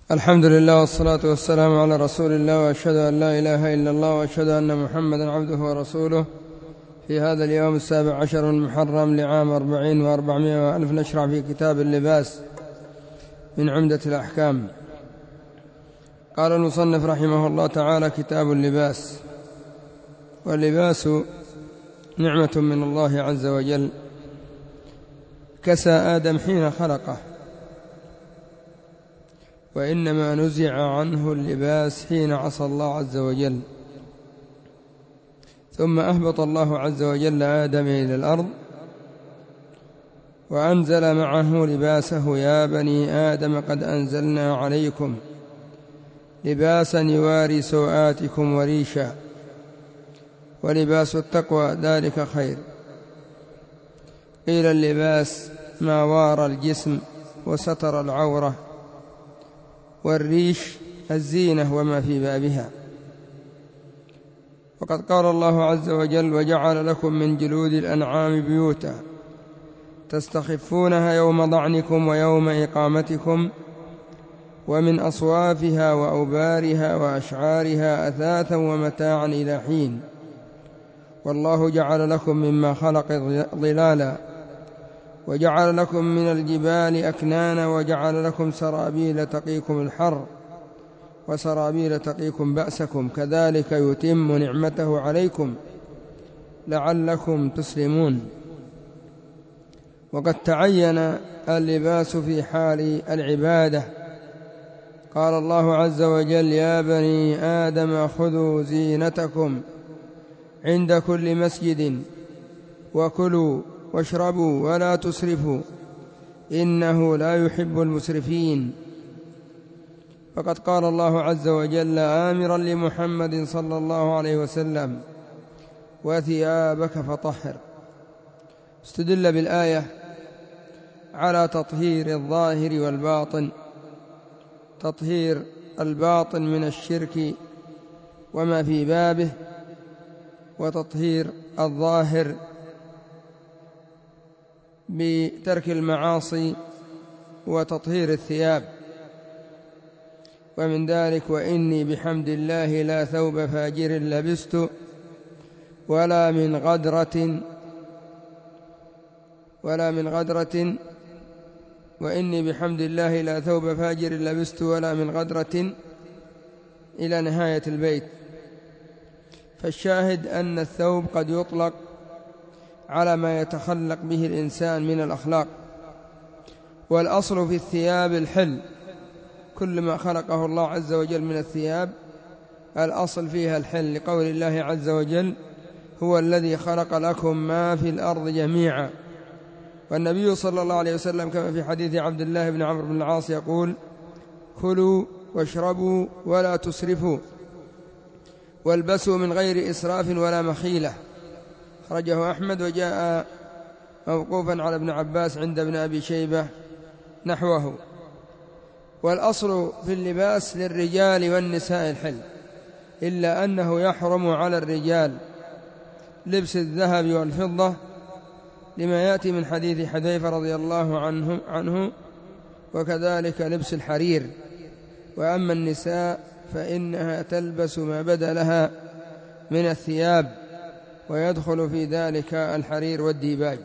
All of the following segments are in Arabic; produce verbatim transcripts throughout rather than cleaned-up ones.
الحمد لله والصلاة والسلام على رسول الله، وأشهد أن لا إله إلا الله، وأشهد أن محمدا عبده ورسوله. في هذا اليوم السابع عشر المحرم لعام أربعين وأربعمائة وألف نشرع في كتاب اللباس من عمدة الأحكام. قال المصنف رحمه الله تعالى: كتاب اللباس. واللباس نعمة من الله عز وجل، كسى آدم حين خلقه، وإنما نزع عنه اللباس حين عصى الله عز وجل، ثم أهبط الله عز وجل آدم إلى الأرض وأنزل معه لباسه: يا بني آدم قد أنزلنا عليكم لباسا يواري سوآتكم وريشا، ولباس التقوى ذلك خير. قيل اللباس ما وارى الجسم وستر العورة، والريش الزينة وما في بابها. وقد قال الله عز وجل: وجعل لكم من جلود الأنعام بيوتا تستخفونها يوم ضعنكم ويوم إقامتكم، ومن أصوافها وأوبارها وأشعارها أثاثا ومتاعا إلى حين. والله جعل لكم مما خلق ظلالا، وجعل لكم من الجبال أكنانا، وجعل لكم سرابيل تقيكم الحر وسرابيل تقيكم بأسكم، كذلك يتم نعمته عليكم لعلكم تسلمون. وقد تعين اللباس في حال العبادة. قال الله عز وجل: يا بني آدم خذوا زينتكم عند كل مسجد وكلوا واشربوا ولا تسرفوا إنه لا يحب المسرفين. فقد قال الله عز وجل آمرا لمحمد صلى الله عليه وسلم: وثيابك فطهر. استدل بالآية على تطهير الظاهر والباطن، تطهير الباطن من الشرك وما في بابه، وتطهير الظاهر بترك المعاصي وتطهير الثياب. ومن ذلك: وإني بحمد الله لا ثوب فاجر لبست ولا من غدرة ولا من غدرة وإني بحمد الله لا ثوب فاجر لبست ولا من غدرة إلى نهاية البيت. فالشاهد أن الثوب قد يطلق على ما يتخلق به الإنسان من الأخلاق، والأصل في الثياب الحل. كل ما خلقه الله عز وجل من الثياب الأصل فيها الحل، لقول الله عز وجل: هو الذي خلق لكم ما في الأرض جميعا. والنبي صلى الله عليه وسلم كما في حديث عبد الله بن عمرو بن العاص يقول: كلوا واشربوا ولا تسرفوا والبسوا من غير إسراف ولا مخيلة. خرجه أحمد، وجاء موقوفا على ابن عباس عند ابن أبي شيبة نحوه. والأصل في اللباس للرجال والنساء الحل، إلا أنه يحرم على الرجال لبس الذهب والفضة، لما يأتي من حديث حذيفة رضي الله عنه, عنه وكذلك لبس الحرير. وأما النساء فإنها تلبس ما بدا لها من الثياب، ويدخل في ذلك الحرير والديباج.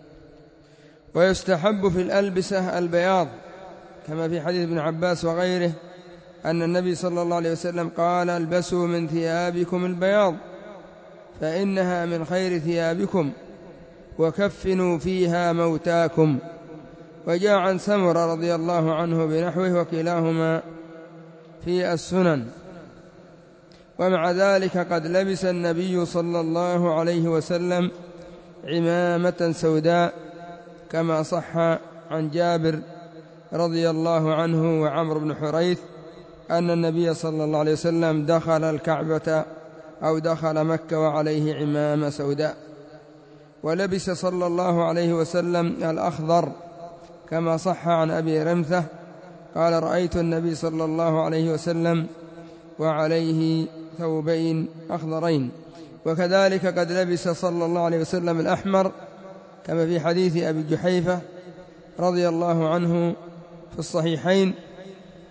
ويستحب في الألبسة البياض، كما في حديث ابن عباس وغيره أن النبي صلى الله عليه وسلم قال: البسوا من ثيابكم البياض فإنها من خير ثيابكم، وكفنوا فيها موتاكم. وجاء عن سمرة رضي الله عنه بنحوه، وكلاهما في السنن. ومع ذلك قد لبس النبي صلى الله عليه وسلم عمامة سوداء، كما صح عن جابر رضي الله عنه وعمرو بن حريث أن النبي صلى الله عليه وسلم دخل الكعبة أو دخل مكة وعليه عمامة سوداء. ولبس صلى الله عليه وسلم الأخضر، كما صح عن أبي رمثة قال: رأيت النبي صلى الله عليه وسلم وعليه ثوبين أخضرين. وكذلك قد لبس صلى الله عليه وسلم الأحمر، كما في حديث أبي جحيفة رضي الله عنه في الصحيحين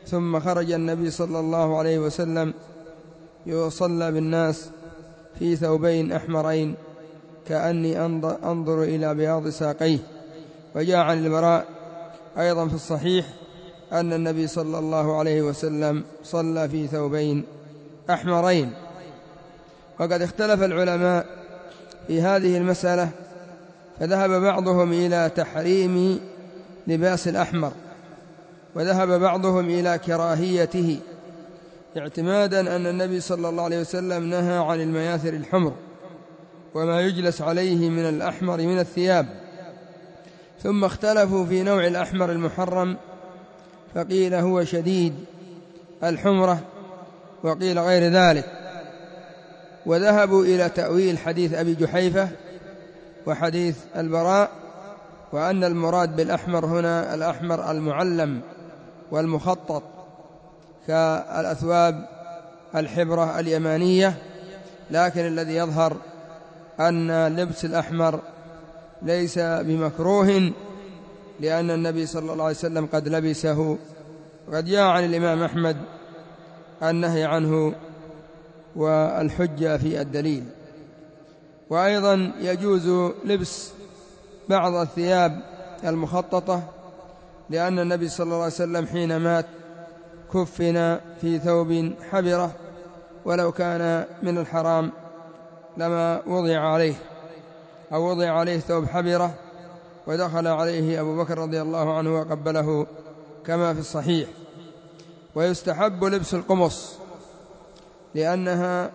ثم خرج النبي صلى الله عليه وسلم يصلى بالناس في ثوبين أحمرين كأني أنظر إلى بياض ساقيه. وجاء عن البراء أيضا في الصحيح أن النبي صلى الله عليه وسلم صلى في ثوبين أحمرين. وقد اختلف العلماء في هذه المسألة، فذهب بعضهم إلى تحريم لباس الأحمر، وذهب بعضهم إلى كراهيته، اعتمادا أن النبي صلى الله عليه وسلم نهى عن المياثر الحمر وما يجلس عليه من الأحمر من الثياب. ثم اختلفوا في نوع الأحمر المحرم، فقيل هو شديد الحمرة وقيل غير ذلك. وذهبوا إلى تأويل حديث أبي جحيفة وحديث البراء، وأن المراد بالأحمر هنا الأحمر المعلم والمخطط كالأثواب الحبرة اليمانية. لكن الذي يظهر أن لبس الأحمر ليس بمكروه، لأن النبي صلى الله عليه وسلم قد لبسه، وقد جاء عن الإمام أحمد النهي عنه والحجة في الدليل. وأيضا يجوز لبس بعض الثياب المخططة، لأن النبي صلى الله عليه وسلم حين مات كفن في ثوب حبرة، ولو كان من الحرام لما وضع عليه أو وضع عليه ثوب حبرة، ودخل عليه أبو بكر رضي الله عنه وقبله كما في الصحيح. ويستحب لبس القمص لأنها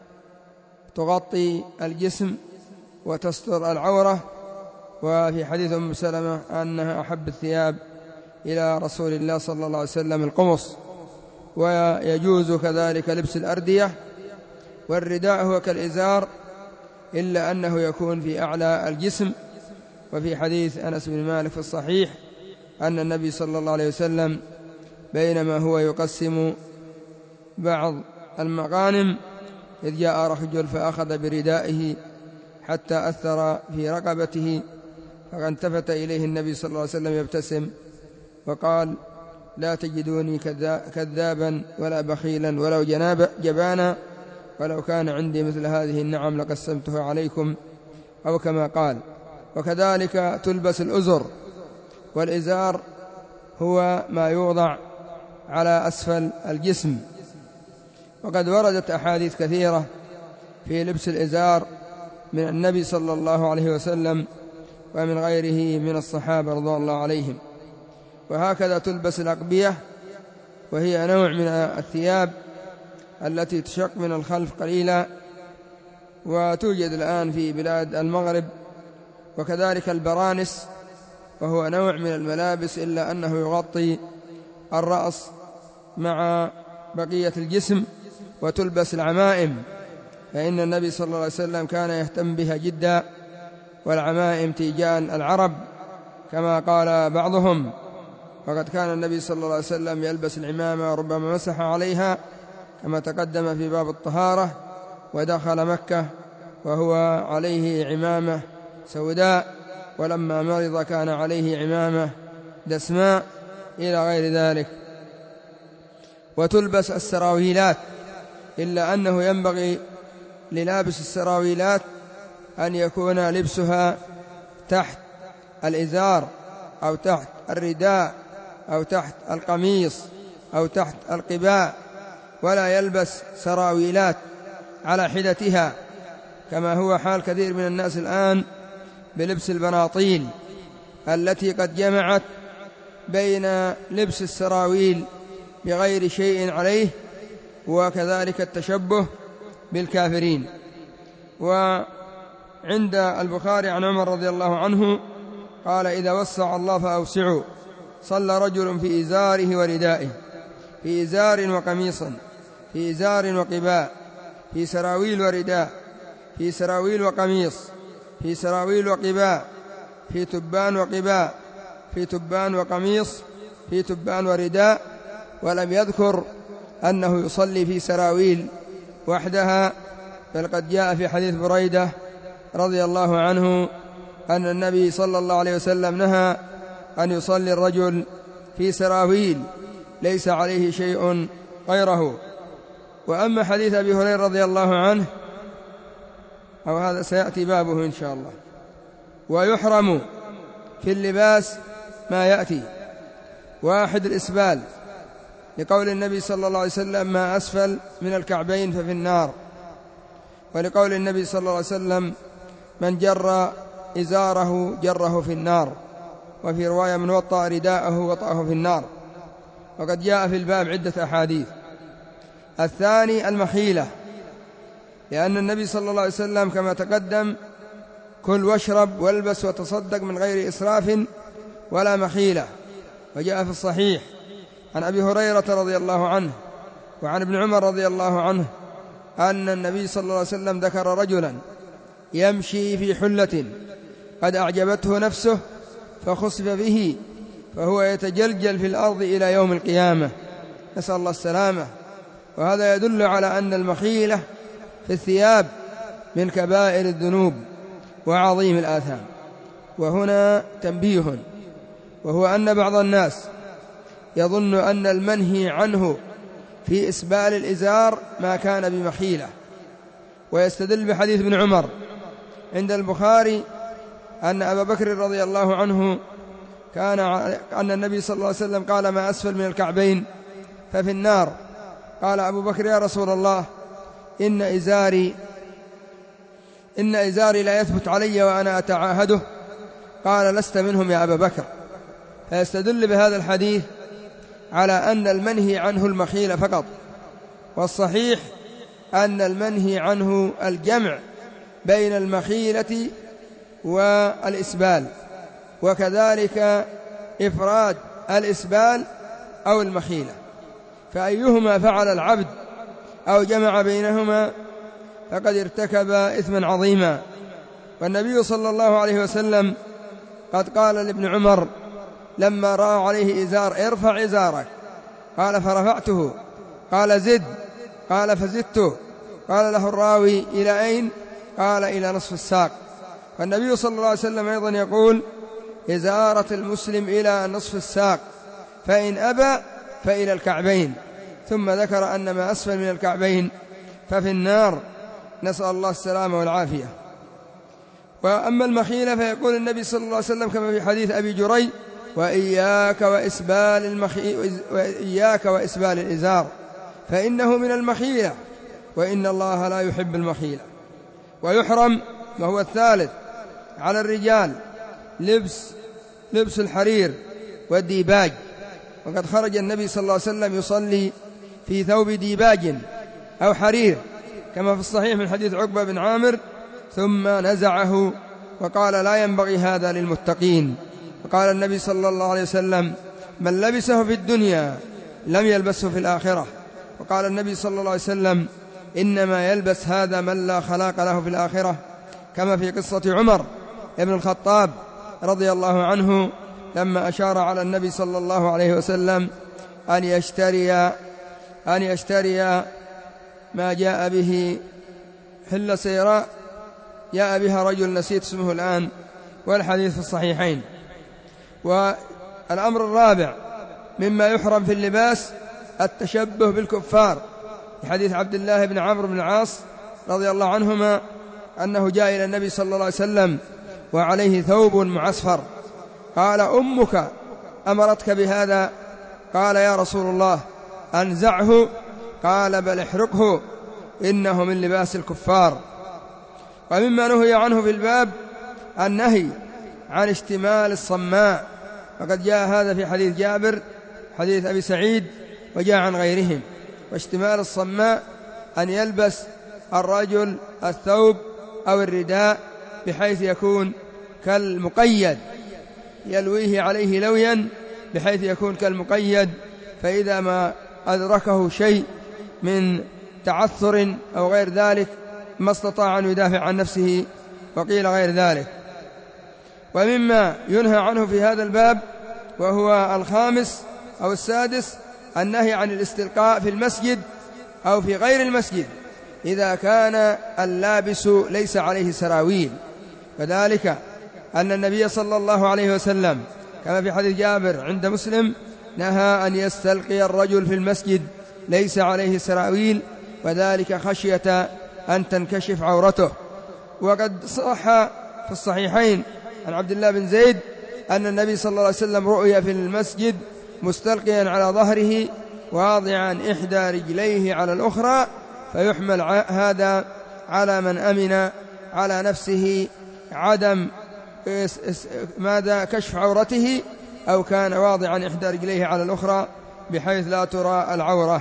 تغطي الجسم وتستر العورة، وفي حديث أم سلمة أنها أحب الثياب إلى رسول الله صلى الله عليه وسلم القمص. ويجوز كذلك لبس الأردية، والرداء هو كالإزار إلا أنه يكون في أعلى الجسم. وفي حديث أنس بن مالك في الصحيح أن النبي صلى الله عليه وسلم بينما هو يقسم بعض المغانم إذ جاء رجل فأخذ بردائه حتى أثر في رقبته، فالتفت إليه النبي صلى الله عليه وسلم يبتسم وقال: لا تجدوني كذابا ولا بخيلا ولو جناب جبانا، ولو كان عندي مثل هذه النعم لقسمتها عليكم، أو كما قال. وكذلك تلبس الأزر، والإزار هو ما يوضع على أسفل الجسم. وقد وردت أحاديث كثيرة في لبس الإزار من النبي صلى الله عليه وسلم ومن غيره من الصحابة رضي الله عليهم. وهكذا تلبس الأقبية، وهي نوع من الثياب التي تشق من الخلف قليلا، وتوجد الآن في بلاد المغرب. وكذلك البرانس، وهو نوع من الملابس إلا أنه يغطي الرأس مع بقية الجسم. وتلبس العمائم، فإن النبي صلى الله عليه وسلم كان يهتم بها جدا، والعمائم تيجان العرب كما قال بعضهم. وقد كان النبي صلى الله عليه وسلم يلبس العمامة وربما مسح عليها كما تقدم في باب الطهارة. ودخل مكة وهو عليه عمامة سوداء، ولما مرض كان عليه عمامة دسماء إلى غير ذلك. وتلبس السراويلات، إلا أنه ينبغي للابس السراويلات أن يكون لبسها تحت الإزار أو تحت الرداء أو تحت القميص أو تحت القباء، ولا يلبس سراويلات على حدتها كما هو حال كثير من الناس الآن بلبس البناطيل التي قد جمعت بين لبس السراويل بغير شيء عليه وكذلك التشبه بالكافرين. وعند البخاري عن عمر رضي الله عنه قال: إذا وسع الله فأوسعوا. صلى رجل في إزاره وردائه، في إزار وقميص، في إزار وقباء، في سراويل ورداء، في سراويل وقميص، في سراويل وقباء، في تبان وقباء، في تبان وقميص، في تبان ورداء، ولم يذكر أنه يصلي في سراويل وحدها. بل قد جاء في حديث بريدة رضي الله عنه أن النبي صلى الله عليه وسلم نهى أن يصلي الرجل في سراويل، ليس عليه شيء غيره. وأما حديث أبي هريرة رضي الله عنه، أو هذا سيأتي بابه إن شاء الله. ويحرم في اللباس ما يأتي: واحد الإسبال، لقول النبي صلى الله عليه وسلم: ما أسفل من الكعبين ففي النار. ولقول النبي صلى الله عليه وسلم: من جر إزاره جره في النار. وفي رواية: من وطأ رداءه وطأه في النار. وقد جاء في الباب عدة أحاديث. الثاني المخيلة، لأن النبي صلى الله عليه وسلم كما تقدم: كل واشرب والبس وتصدق من غير إسراف ولا مخيلة. وجاء في الصحيح عن أبي هريرة رضي الله عنه وعن ابن عمر رضي الله عنه أن النبي صلى الله عليه وسلم ذكر رجلا يمشي في حلة قد أعجبته نفسه فخسف به فهو يتجلجل في الأرض إلى يوم القيامة، نسأل الله السلامة. وهذا يدل على أن المخيلة في الثياب من كبائر الذنوب وعظيم الآثام. وهنا تنبيه، وهو أن بعض الناس يظن أن المنهي عنه في إسبال الإزار ما كان بمخيلة، ويستدل بحديث ابن عمر عند البخاري أن أبا بكر رضي الله عنه كان أن النبي صلى الله عليه وسلم قال: ما أسفل من الكعبين ففي النار. قال أبو بكر: يا رسول الله، إن إزاري إن إزاري لا يثبت علي وأنا أتعاهده. قال: لست منهم يا أبا بكر. فيستدل بهذا الحديث على أن المنهي عنه المخيلة فقط، والصحيح أن المنهي عنه الجمع بين المخيلة والإسبال، وكذلك إفراد الإسبال أو المخيلة، فأيهما فعل العبد أو جمع بينهما فقد ارتكب إثما عظيما. والنبي صلى الله عليه وسلم قد قال لابن عمر لما رأى عليه إزار: ارفع إزارك. قال: فرفعته. قال: زد. قال: فزدته. قال له الراوي: إلى أين؟ قال: إلى نصف الساق. فالنبي صلى الله عليه وسلم أيضا يقول: إزارة المسلم إلى نصف الساق، فإن أبى فإلى الكعبين. ثم ذكر أن ما أسفل من الكعبين ففي النار، نسأل الله السلامة والعافية. وأما المخيلة فيقول النبي صلى الله عليه وسلم كما في حديث أبي جري: وإياك وإسبال, المخي... وإياك وإسبال الإزار فإنه من المخيلة، وإن الله لا يحب المخيلة. ويحرم، وهو الثالث، على الرجال لبس لبس الحرير والديباج. وقد خرج النبي صلى الله عليه وسلم يصلي في ثوب ديباج أو حرير كما في الصحيح من حديث عقبة بن عامر: ثم نزعه وقال: لا ينبغي هذا للمتقين. وقال النبي صلى الله عليه وسلم: من لبسه في الدنيا لم يلبسه في الآخرة. وقال النبي صلى الله عليه وسلم: إنما يلبس هذا من لا خلاق له في الآخرة، كما في قصة عمر ابن الخطاب رضي الله عنه لما أشار على النبي صلى الله عليه وسلم أن يشتري أن يشتري ما جاء به حلة سيراء جاء بها رجل نسيت اسمه الآن، والحديث في الصحيحين. والأمر الرابع مما يحرم في اللباس التشبه بالكفار، في حديث عبد الله بن عمرو بن العاص رضي الله عنهما أنه جاء إلى النبي صلى الله عليه وسلم وعليه ثوب معصفر. قال: أمك أمرتك بهذا؟ قال: يا رسول الله أنزعه. قال: بل احرقه، إنه من لباس الكفار. ومما نهي عنه في الباب النهي عن اشتمال الصماء، وقد جاء هذا في حديث جابر حديث أبي سعيد وجاء عن غيرهم. واشتمال الصماء أن يلبس الرجل الثوب أو الرداء بحيث يكون كالمقيد، يلويه عليه لويا بحيث يكون كالمقيد، فإذا ما أدركه شيء من تعثر أو غير ذلك ما استطاع أن يدافع عن نفسه، وقيل غير ذلك. ومما ينهى عنه في هذا الباب وهو الخامس أو السادس النهي عن الاستلقاء في المسجد أو في غير المسجد إذا كان اللابس ليس عليه سراويل. وذلك أن النبي صلى الله عليه وسلم كما في حديث جابر عند مسلم نهى أن يستلقي الرجل في المسجد ليس عليه سراويل، وذلك خشية أن تنكشف عورته. وقد صح في الصحيحين عن عبد الله بن زيد أن النبي صلى الله عليه وسلم رؤي في المسجد مستلقيا على ظهره واضعا إحدى رجليه على الأخرى، فيحمل هذا على من أمن على نفسه عدم ماذا كشف عورته، أو كان واضعا إحدى رجليه على الأخرى بحيث لا ترى العورة.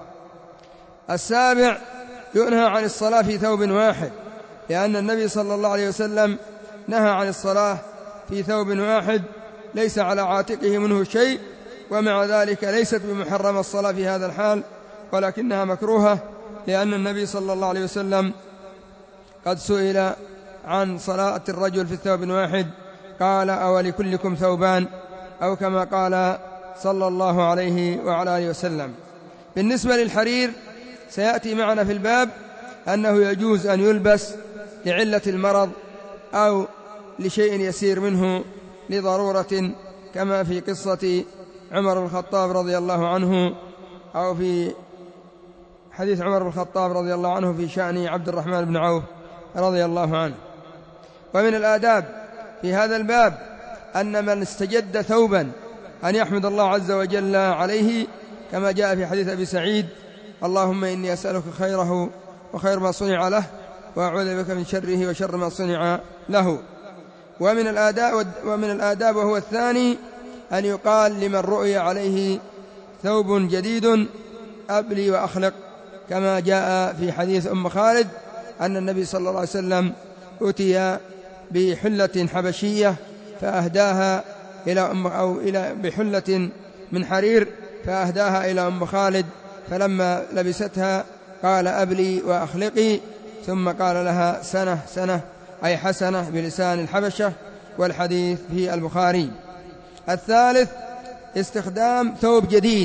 السابع ينهى عن الصلاة في ثوب واحد، لأن النبي صلى الله عليه وسلم نهى عن الصلاة في ثوب واحد ليس على عاتقه منه شيء، ومع ذلك ليست بمحرم الصلاة في هذا الحال، ولكنها مكروهة، لأن النبي صلى الله عليه وسلم قد سئل عن صلاة الرجل في الثوب واحد قال: أولكلكم ثوبان؟ أو كما قال صلى الله عليه وعلى آله وسلم. بالنسبة للحرير سيأتي معنا في الباب أنه يجوز أن يلبس لعلة المرض أو لشيء يسير منه لضرورة، كما في قصة عمر بن الخطاب رضي الله عنه، أو في حديث عمر بن الخطاب رضي الله عنه في شأن عبد الرحمن بن عوف رضي الله عنه. ومن الآداب في هذا الباب أن من استجد ثوبا أن يحمد الله عز وجل عليه، كما جاء في حديث أبي سعيد: اللهم إني أسألك خيره وخير ما صنع له، وأعوذ بك من شره وشر ما صنع له. ومن الآداب, ومن الآداب وهو الثاني أن يقال لمن رؤي عليه ثوب جديد: أبلي وأخلق، كما جاء في حديث أم خالد أن النبي صلى الله عليه وسلم أتي بحلة حبشية فأهداها إلى أم أو إلى بحلة من حرير فأهداها إلى أم خالد، فلما لبستها قال: أبلي وأخلقي، ثم قال لها: سنة سنة، أي حسنة بلسان الحبشة، والحديث في البخاري. الثالث استخدام ثوب جديد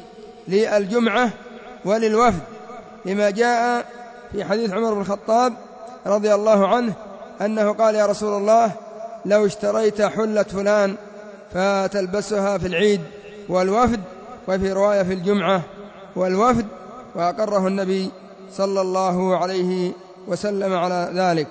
للجمعة وللوفد، لما جاء في حديث عمر بن الخطاب رضي الله عنه أنه قال: يا رسول الله، لو اشتريت حلة فلان فتلبسها في العيد والوفد، وفي رواية في الجمعة والوفد، وأقره النبي صلى الله عليه وسلم على ذلك.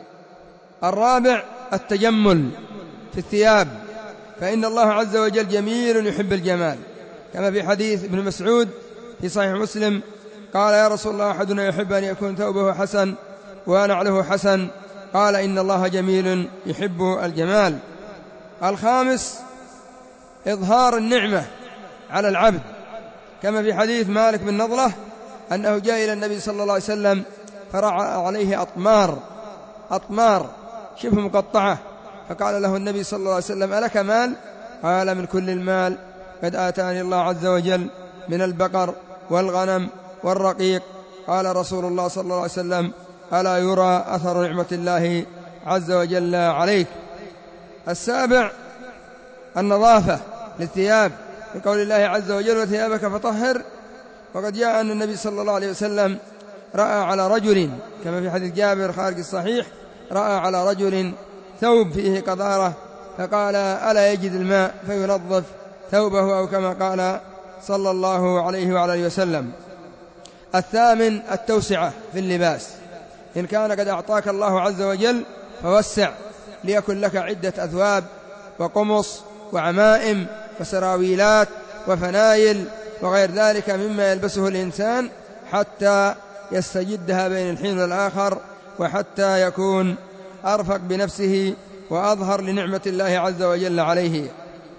الرابع التجمل في الثياب، فإن الله عز وجل جميل يحب الجمال، كما في حديث ابن مسعود في صحيح مسلم قال: يا رسول الله، أحدنا يحب أن يكون ثوبه حسن ونعله حسن، قال: إن الله جميل يحب الجمال. الخامس إظهار النعمة على العبد، كما في حديث مالك بن نضلة أنه جاء إلى النبي صلى الله عليه وسلم فرعى عليه أطمار أطمار شبه مقطعة، فقال له النبي صلى الله عليه وسلم: ألك مال؟ قال: من كل المال قد آتاني الله عز وجل من البقر والغنم والرقيق. قال رسول الله صلى الله عليه وسلم: ألا يرى أثر نعمة الله عز وجل عليك؟ السابع النظافة للثياب، بقول الله عز وجل: وثيابك فطهر. وقد جاء أن النبي صلى الله عليه وسلم رأى على رجل، كما في حديث جابر خارج الصحيح، رأى على رجل ثوب فيه قذارة، فقال: ألا يجد الماء فينظف ثوبه، أو كما قال صلى الله عليه وعلى آله وسلم. الثامن التوسعة في اللباس، إن كان قد أعطاك الله عز وجل فوسع، ليكن لك عدة أثواب وقمص وعمائم وسراويلات وفنايل وغير ذلك مما يلبسه الإنسان، حتى يستجدها بين الحين والآخر، وحتى يكون أرفق بنفسه وأظهر لنعمة الله عز وجل عليه.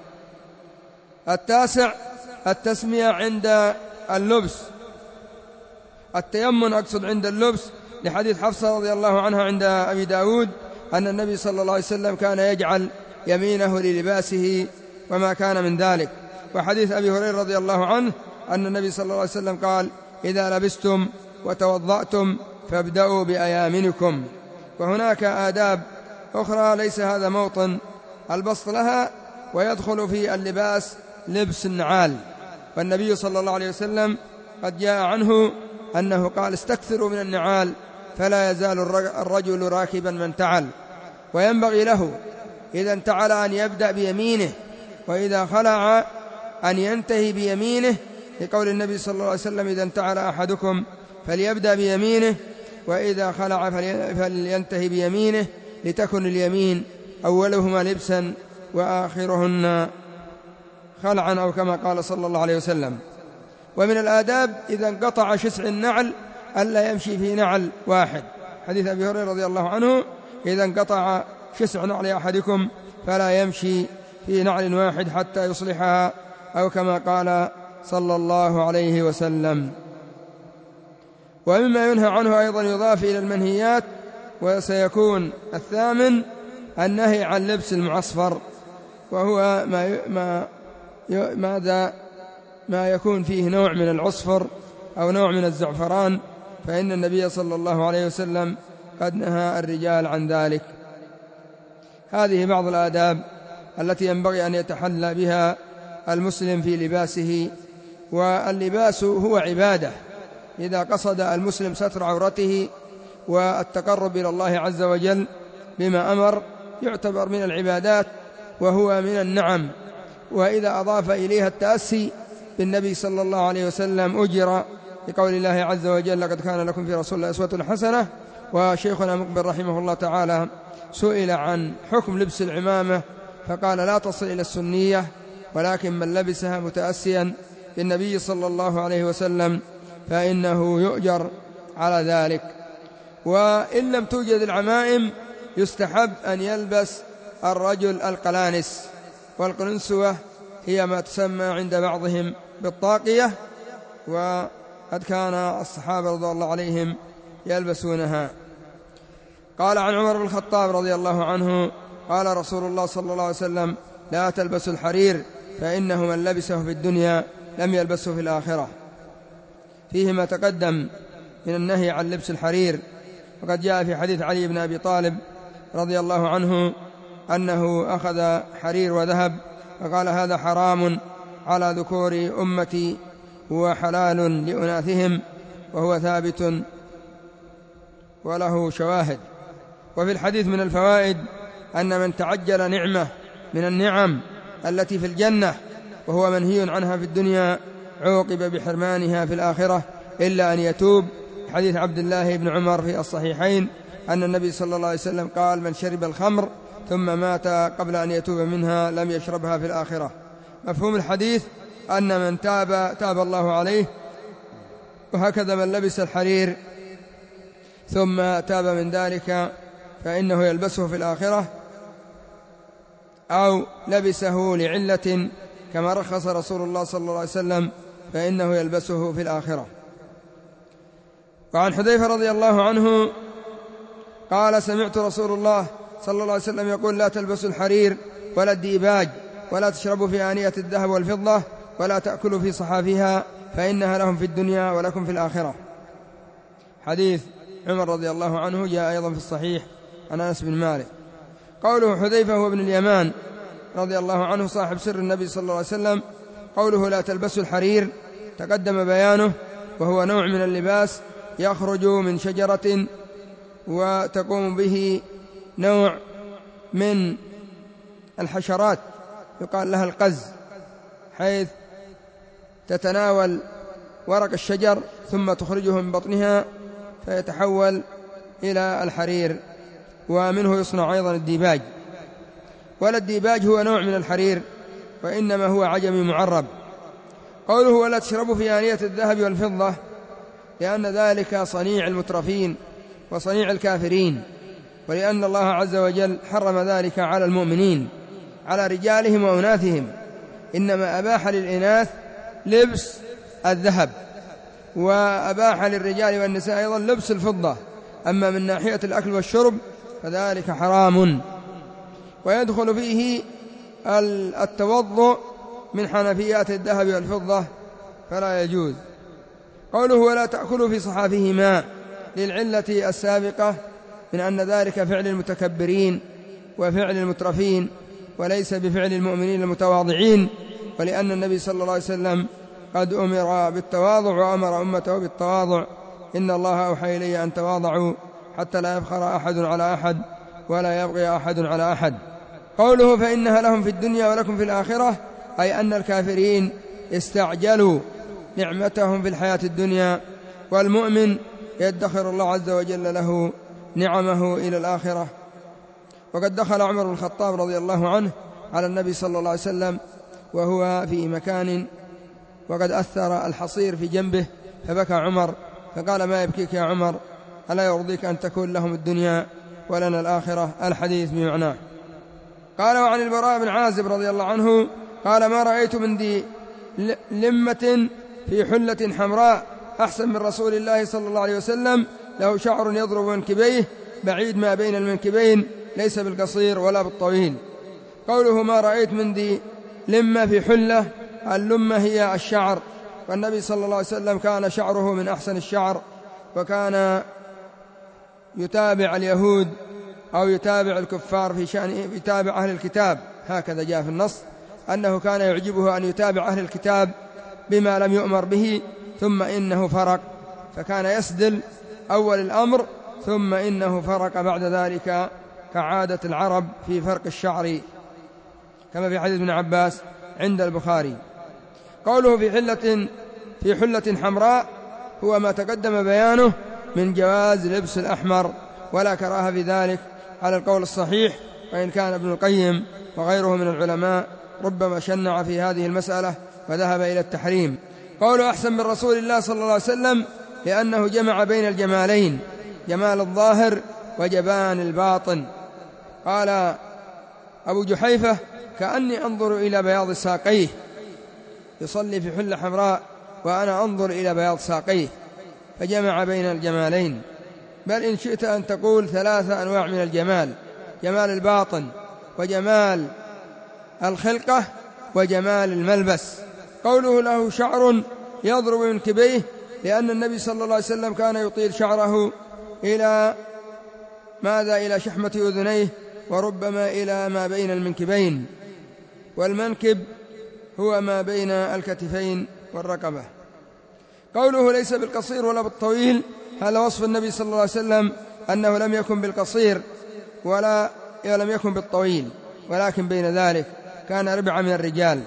التاسع التسمية عند اللبس، التيمن أقصد عند اللبس، لحديث حفصة رضي الله عنها عند أبي داود أن النبي صلى الله عليه وسلم كان يجعل يمينه للباسه وما كان من ذلك. وحديث أبي هريرة رضي الله عنه أن النبي صلى الله عليه وسلم قال: إذا لبستم وتوضأتم فابدأوا بأيامنكم. وهناك آداب أخرى ليس هذا موطن البسط لها، ويدخل في اللباس لبس النعال، والنبي صلى الله عليه وسلم قد جاء عنه أنه قال: استكثروا من النعال فلا يزال الرجل راكبا من تعل. وينبغي له إذا انتعل أن يبدأ بيمينه، وإذا خلع أن ينتهي بيمينه، لقول النبي صلى الله عليه وسلم: إذا انتعل أحدكم فليبدأ بيمينه، وإذا خلع فلينتهي بيمينه، لتكن اليمين أولهما لبسا وآخرهن خلعا، أو كما قال صلى الله عليه وسلم. ومن الآداب إذا انقطع شسع النعل ألا يمشي في نعل واحد، حديث أبي هريرة رضي الله عنه: إذا انقطع شسع نعل أحدكم فلا يمشي في نعل واحد حتى يصلحها، أو كما قال صلى الله عليه وسلم. ومما ينهى عنه أيضا يضاف إلى المنهيات، وسيكون الثامن النهي عن لبس المعصفر، وهو ما ما ماذا ما يكون فيه نوع من العصفر أو نوع من الزعفران، فإن النبي صلى الله عليه وسلم قد نهى الرجال عن ذلك. هذه بعض الآداب التي ينبغي أن يتحلى بها المسلم في لباسه. واللباس هو عبادة، إذا قصد المسلم ستر عورته والتقرب إلى الله عز وجل بما أمر يعتبر من العبادات، وهو من النعم. وإذا أضاف إليها التأسي بالنبي صلى الله عليه وسلم أجر، لقول الله عز وجل: لقد كان لكم في رسول الله أسوة حسنة. وشيخنا مقبل رحمه الله تعالى سئل عن حكم لبس العمامة فقال: لا تصل إلى السنية، ولكن من لبسها متأسيا بالنبي صلى الله عليه وسلم فإنه يؤجر على ذلك. وإن لم توجد العمائم يستحب أن يلبس الرجل القلانس، والقلنسوة هي ما تسمى عند بعضهم بالطاقية، وقد كان الصحابة رضي الله عليهم يلبسونها. قال عن عمر بن الخطاب رضي الله عنه قال رسول الله صلى الله عليه وسلم: لا تلبسوا الحرير فإنه من لبسه في الدنيا لم يلبسه في الآخرة. فيه ما تقدم من النهي عن لبس الحرير. وقد جاء في حديث علي بن أبي طالب رضي الله عنه أنه أخذ حرير وذهب فقال: هذا حرام على ذكور أمتي وحلال لأناثهم، وهو ثابت وله شواهد. وفي الحديث من الفوائد أن من تعجل نعمة من النعم التي في الجنة وهو منهي عنها في الدنيا عوقب بحرمانها في الآخرة إلا أن يتوب. حديث عبد الله بن عمر في الصحيحين أن النبي صلى الله عليه وسلم قال: من شرب الخمر ثم مات قبل أن يتوب منها لم يشربها في الآخرة. مفهوم الحديث أن من تاب تاب الله عليه، وهكذا من لبس الحرير ثم تاب من ذلك فإنه يلبسه في الآخرة، أو لبسه لعلة كما رخص رسول الله صلى الله عليه وسلم فإنه يلبسه في الآخرة. وعن حذيفة رضي الله عنه قال: سمعت رسول الله صلى الله عليه وسلم يقول: لا تلبسوا الحرير ولا الديباج، ولا تشربوا في آنية الذهب والفضة، ولا تأكلوا في صحافها، فإنها لهم في الدنيا ولكم في الآخرة. حديث عمر رضي الله عنه جاء أيضا في الصحيح عن أنس بن مالك. قوله حذيفة هو ابن اليمان رضي الله عنه صاحب سر النبي صلى الله عليه وسلم. قوله: لا تلبسوا الحرير تقدم بيانه، وهو نوع من اللباس يخرج من شجرة وتقوم به نوع من الحشرات يقال لها القز، حيث تتناول ورق الشجر ثم تخرجه من بطنها فيتحول إلى الحرير. ومنه يصنع أيضا الديباج. ولا الديباج هو نوع من الحرير، وإنما هو عجمي معرب. قوله: ولا تشربوا في آنية الذهب والفضة، لأن ذلك صنيع المترفين وصنيع الكافرين، ولأن الله عز وجل حرم ذلك على المؤمنين على رجالهم وأناثهم، إنما أباح للإناث لبس الذهب، وأباح للرجال والنساء أيضا لبس الفضة. أما من ناحية الأكل والشرب فذلك حرام. ويدخل فيه التوضؤ من حنفيات الذهب والفضة فلا يجوز. قوله: ولا تأكلوا في صحافهما، للعلة السابقة من أن ذلك فعل المتكبرين وفعل المترفين، وليس بفعل المؤمنين المتواضعين، ولأن النبي صلى الله عليه وسلم قد أمر بالتواضع وأمر أمته بالتواضع: إن الله أوحى إلي أن تواضعوا حتى لا يفخر أحد على أحد ولا يبغي أحد على أحد. قوله: فإنها لهم في الدنيا ولكم في الآخرة، أي أن الكافرين استعجلوا نعمتهم في الحياة الدنيا، والمؤمن يدخر الله عز وجل له نعمه إلى الآخرة. وقد دخل عمر بن الخطاب رضي الله عنه على النبي صلى الله عليه وسلم وهو في مكان وقد أثر الحصير في جنبه، فبكى عمر فقال: ما يبكيك يا عمر؟ ألا يرضيك أن تكون لهم الدنيا ولنا الآخرة؟ الحديث بمعناه. قال: وعن البراء بن عازب رضي الله عنه قال: ما رأيت من ذي لمة في حلة حمراء أحسن من رسول الله صلى الله عليه وسلم، له شعر يضرب منكبيه بعيد ما بين المنكبين، ليس بالقصير ولا بالطويل. قوله ما رأيت من ذي لمة في حلة، اللمة هي الشعر، والنبي صلى الله عليه وسلم كان شعره من أحسن الشعر، وكان يتابع اليهود أو يتابع الكفار في شأن يتابع أهل الكتاب، هكذا جاء في النص أنه كان يعجبه أن يتابع أهل الكتاب بما لم يؤمر به، ثم إنه فرق، فكان يسدل أول الأمر ثم إنه فرق بعد ذلك كعادة العرب في فرق الشعر، كما في حديث ابن عباس عند البخاري. قوله في حلة في حلة حمراء هو ما تقدم بيانه من جواز لبس الأحمر، ولا كراهة في ذلك على القول الصحيح، وإن كان ابن القيم وغيره من العلماء ربما شنع في هذه المسألة وذهب إلى التحريم. قوله أحسن من رسول الله صلى الله عليه وسلم لأنه جمع بين الجمالين، جمال الظاهر وجبان الباطن. قال أبو جحيفة: كأني أنظر إلى بياض ساقيه، يصلي في حلة حمراء وأنا أنظر إلى بياض ساقيه، فجمع بين الجمالين. بل إن شئت أن تقول ثلاثة أنواع من الجمال: جمال الباطن وجمال الخلقة وجمال الملبس. قوله له شعر يضرب منكبيه، لأن النبي صلى الله عليه وسلم كان يطيل شعره إلى ماذا؟ إلى شحمة أذنيه، وربما إلى ما بين المنكبين، والمنكب هو ما بين الكتفين والرقبة. قوله ليس بالقصير ولا بالطويل، هذا وصف النبي صلى الله عليه وسلم أنه لم يكن بالقصير ولا لم يكن بالطويل، ولكن بين ذلك، كان ربع من الرجال.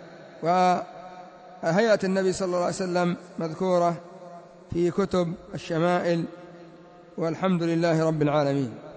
وهيئة النبي صلى الله عليه وسلم مذكورة في كتب الشمائل، والحمد لله رب العالمين.